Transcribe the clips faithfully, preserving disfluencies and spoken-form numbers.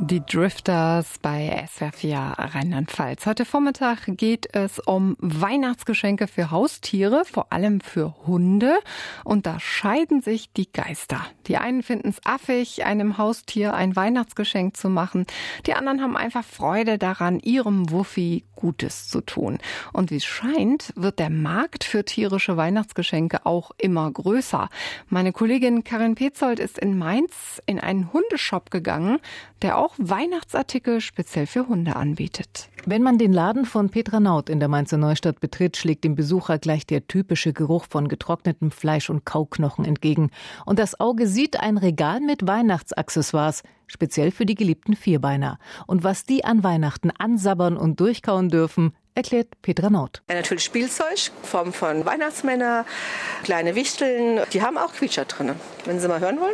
Die Drifters bei S W R vier Rheinland-Pfalz. Heute Vormittag geht es um Weihnachtsgeschenke für Haustiere, vor allem für Hunde. Und da scheiden sich die Geister. Die einen finden es affig, einem Haustier ein Weihnachtsgeschenk zu machen. Die anderen haben einfach Freude daran, ihrem Wuffi Gutes zu tun. Und wie es scheint, wird der Markt für tierische Weihnachtsgeschenke auch immer größer. Meine Kollegin Karin Petzold ist in Mainz in einen Hundeshop gegangen, der auch Weihnachtsartikel speziell für Hunde anbietet. Wenn man den Laden von Petra Naut in der Mainzer Neustadt betritt, schlägt dem Besucher gleich der typische Geruch von getrocknetem Fleisch und Kauknochen entgegen. Und das Auge sieht ein Regal mit Weihnachtsaccessoires, speziell für die geliebten Vierbeiner. Und was die an Weihnachten ansabbern und durchkauen dürfen, erklärt Petra Naut. Ja, natürlich Spielzeug, in Form von Weihnachtsmänner, kleine Wichteln. Die haben auch Quietscher drin, wenn Sie mal hören wollen.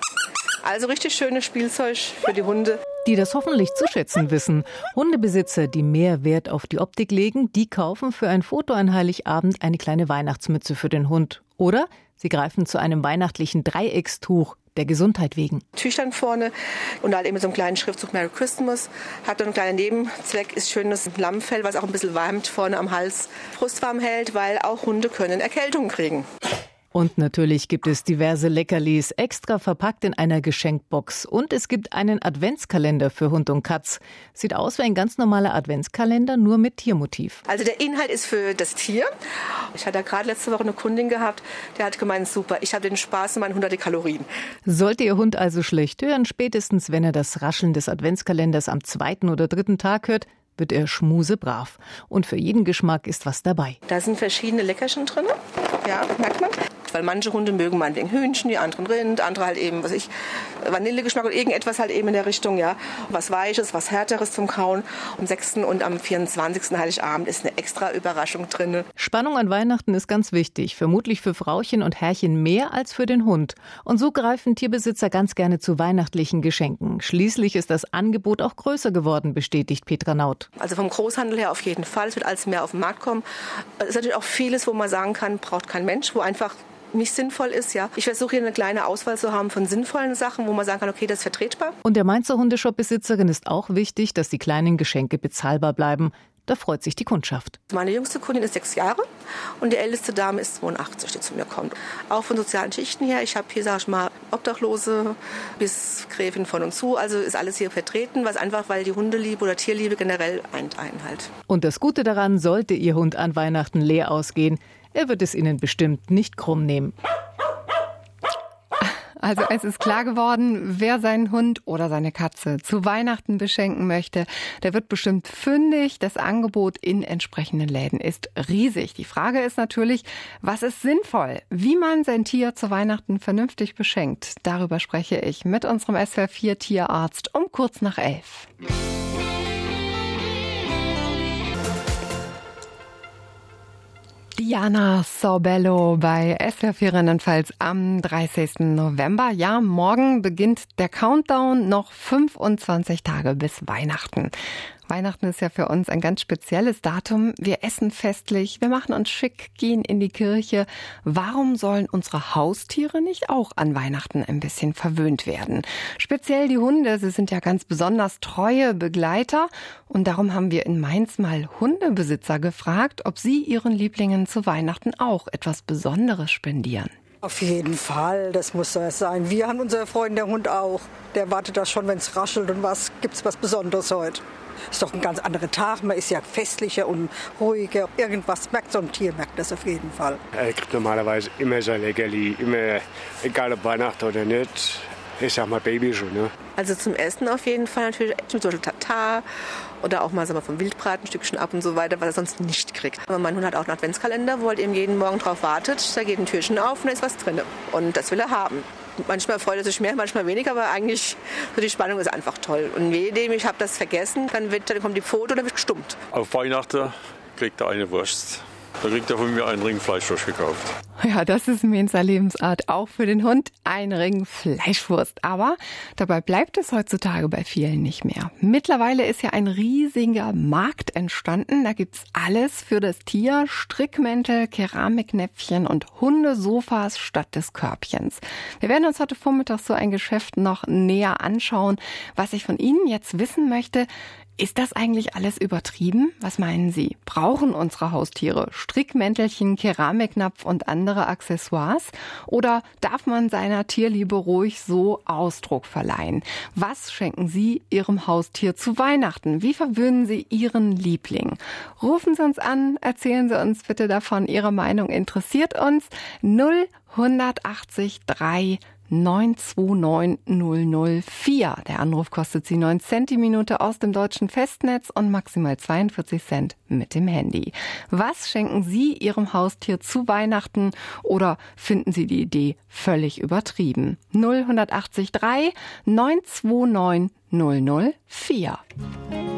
Also richtig schönes Spielzeug für die Hunde. Die das hoffentlich zu schätzen wissen. Hundebesitzer, die mehr Wert auf die Optik legen, die kaufen für ein Foto an Heiligabend eine kleine Weihnachtsmütze für den Hund. Oder sie greifen zu einem weihnachtlichen Dreieckstuch, der Gesundheit wegen. Tüchern vorne und halt eben mit so einem kleinen Schriftzug Merry Christmas. Hat dann einen kleinen Nebenzweck, ist schönes Lammfell, was auch ein bisschen wärmt vorne am Hals, brustwarm hält, weil auch Hunde können Erkältung kriegen. Und natürlich gibt es diverse Leckerlis, extra verpackt in einer Geschenkbox. Und es gibt einen Adventskalender für Hund und Katz. Sieht aus wie ein ganz normaler Adventskalender, nur mit Tiermotiv. Also der Inhalt ist für das Tier. Ich hatte gerade letzte Woche eine Kundin gehabt, der hat gemeint, super, ich habe den Spaß in meinen hundert Kalorien. Sollte Ihr Hund also schlecht hören, spätestens wenn er das Rascheln des Adventskalenders am zweiten oder dritten Tag hört, wird er schmusebrav. Und für jeden Geschmack ist was dabei. Da sind verschiedene Leckerchen drin, ja, merkt man. Weil manche Hunde mögen meinetwegen Hühnchen, die anderen Rind, andere halt eben, was ich, Vanillegeschmack oder irgendetwas halt eben in der Richtung, ja. Was Weiches, was Härteres zum Kauen. Am sechsten und am vierundzwanzigsten Heiligabend ist eine extra Überraschung drin. Spannung an Weihnachten ist ganz wichtig. Vermutlich für Frauchen und Herrchen mehr als für den Hund. Und so greifen Tierbesitzer ganz gerne zu weihnachtlichen Geschenken. Schließlich ist das Angebot auch größer geworden, bestätigt Petra Naut. Also vom Großhandel her auf jeden Fall. Es wird alles mehr auf den Markt kommen. Es ist natürlich auch vieles, wo man sagen kann, braucht kein Mensch, wo einfach nicht sinnvoll ist, ja. Ich versuche hier eine kleine Auswahl zu haben von sinnvollen Sachen, wo man sagen kann, okay, das ist vertretbar. Und der Mainzer Hundeshop-Besitzerin ist auch wichtig, dass die kleinen Geschenke bezahlbar bleiben. Da freut sich die Kundschaft. Meine jüngste Kundin ist sechs Jahre und die älteste Dame ist zweiundachtzig, die zu mir kommt. Auch von sozialen Schichten her. Ich habe hier, sag ich mal, Obdachlose bis Gräfin von und zu. Also ist alles hier vertreten, was einfach, weil die Hundeliebe oder Tierliebe generell eint einen halt. Und das Gute daran, sollte Ihr Hund an Weihnachten leer ausgehen, er wird es Ihnen bestimmt nicht krumm nehmen. Also es ist klar geworden, wer seinen Hund oder seine Katze zu Weihnachten beschenken möchte, der wird bestimmt fündig. Das Angebot in entsprechenden Läden ist riesig. Die Frage ist natürlich, was ist sinnvoll? Wie man sein Tier zu Weihnachten vernünftig beschenkt? Darüber spreche ich mit unserem S W R vier Tierarzt um kurz nach elf. Diana Sorbello bei S W R vier Rheinland-Pfalz am dreißigsten November. Ja, morgen beginnt der Countdown, noch fünfundzwanzig Tage bis Weihnachten. Weihnachten ist ja für uns ein ganz spezielles Datum. Wir essen festlich, wir machen uns schick, gehen in die Kirche. Warum sollen unsere Haustiere nicht auch an Weihnachten ein bisschen verwöhnt werden? Speziell die Hunde, sie sind ja ganz besonders treue Begleiter. Und darum haben wir in Mainz mal Hundebesitzer gefragt, ob sie ihren Lieblingen zu Weihnachten auch etwas Besonderes spendieren. Auf jeden Fall, das muss so sein. Wir haben unsere Freunde, der Hund auch. Der wartet da schon, wenn es raschelt und was, gibt's was Besonderes heute. Ist doch ein ganz anderer Tag, man ist ja festlicher und ruhiger. Irgendwas merkt so ein Tier, merkt das auf jeden Fall. Er kriegt normalerweise immer sein Leckerli, immer, egal ob Weihnachten oder nicht. Ich sag mal Baby schon, ne? Also zum Essen auf jeden Fall natürlich zum Beispiel Tatar oder auch mal, sagen wir, vom Wildbraten ein Stückchen ab und so weiter, was er sonst nicht kriegt. Aber mein Hund hat auch einen Adventskalender, wo er eben jeden Morgen drauf wartet. Da geht ein Türchen auf und da ist was drin. Und das will er haben. Manchmal freut er sich mehr, manchmal weniger, aber eigentlich so die Spannung ist einfach toll. Und jedem, ich habe das vergessen, dann, wird, dann kommt die Pfote und dann wird gestummt. Auf Weihnachten kriegt er eine Wurst. Da kriegt er von mir einen Ring Fleischwurst gekauft. Ja, das ist Mensa Lebensart. Auch für den Hund ein Ring Fleischwurst. Aber dabei bleibt es heutzutage bei vielen nicht mehr. Mittlerweile ist ja ein riesiger Markt entstanden. Da gibt's alles für das Tier. Strickmäntel, Keramiknäpfchen und Hundesofas statt des Körbchens. Wir werden uns heute Vormittag so ein Geschäft noch näher anschauen. Was ich von Ihnen jetzt wissen möchte: Ist das eigentlich alles übertrieben? Was meinen Sie? Brauchen unsere Haustiere Strickmäntelchen, Keramiknapf und andere Accessoires? Oder darf man seiner Tierliebe ruhig so Ausdruck verleihen? Was schenken Sie Ihrem Haustier zu Weihnachten? Wie verwöhnen Sie Ihren Liebling? Rufen Sie uns an, erzählen Sie uns bitte davon. Ihre Meinung interessiert uns. null achtzig drei neun zwei neun null null vier. Der Anruf kostet Sie neun Cent die Minute aus dem deutschen Festnetz und maximal zweiundvierzig Cent mit dem Handy. Was schenken Sie Ihrem Haustier zu Weihnachten oder finden Sie die Idee völlig übertrieben? null achtzig drei neun zwei neun null null vier.